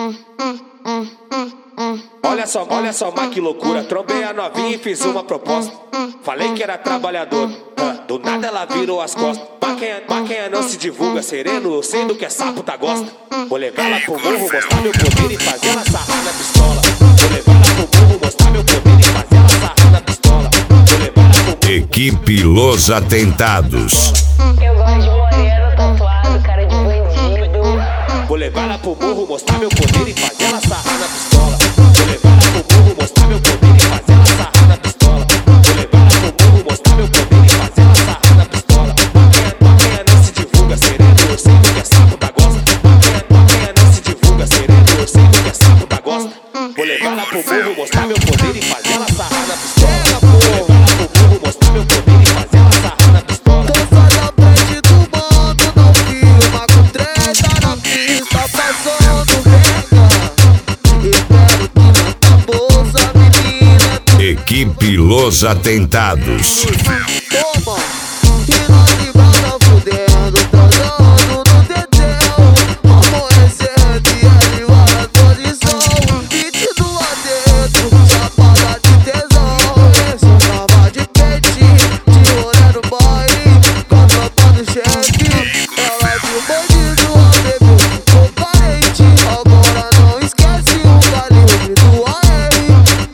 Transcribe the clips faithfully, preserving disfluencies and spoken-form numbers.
Olha só, olha só, mas que loucura. Trombei a novinha e fiz uma proposta. Falei que era trabalhador, do nada ela virou as costas. Maquinha, maquinha não se divulga, sereno, eu sei do que é sapo tá gosta. Vou levar ela pro morro, mostrar meu poder e fazer ela sarrar na pistola. Vou levar ela pro morro, mostrar meu poder e fazer ela sarrar na pistola. Vou levar ela pro morro. Equipe Los Atentados. Eu gosto de moreno, tatuado, cara de bandido. Vou levar ela pro morro, mostrar meu poder e fazer ela sarrar na pistola. Vou levar ela pro morro, mostrar meu poder e fazer ela sarrar na pistola. Vou levar ela pro morro, mostrar meu poder e fazer ela sarrar na pistola. Maquinha, maquinha não se divulga, sereno, eu sei do que é sapo tá gosta. Maquinha, maquinha não se divulga, sereno, eu sei do que é sapo tá gosta. Vou levar ela pro morro, mostrar meu poder e fazer ela sarrar na pistola. Vou levar ela pro morro, mostrar meu poder e fazer ela sarrar na pistola. Tô só na frente do bando, não filma com treta na pista, passando regra. Espero que na tua bolsa, menina, tu Equipe Los Atentados. toma. E nós de banda fudendo, transando no dedéu. Amanhecer, dia de hora, posição. Pedido lá dentro, chapada de tesão. Esse eu tava de peitinho, de olhar no baile, com a tropa do chefe. Ela viu bandido, a bebê ficou carente. Agora não esquece o calibre do A R.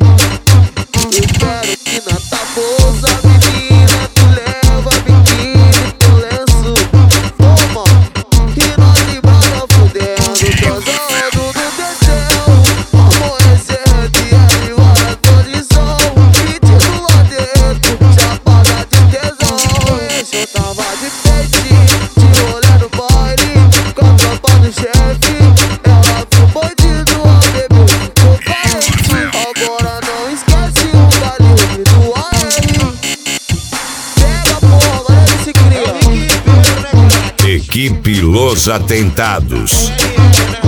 Espero que na tua bolsa, menina, tu leva biquíni pro lenço. Toma, e nós de banda fudendo, transando no dedéu. Amanhecer, dia de hora, posição. Pedido lá dentro, chapada de tesão. Esse eu tava de peitinho, de olhar no baile, com a tropa do chefe. Ela viu bandido, a bebê ficou carente. Agora não esquece o calibre do A R. Pega a porra, agora ele se cria. Equipe Los Atentados.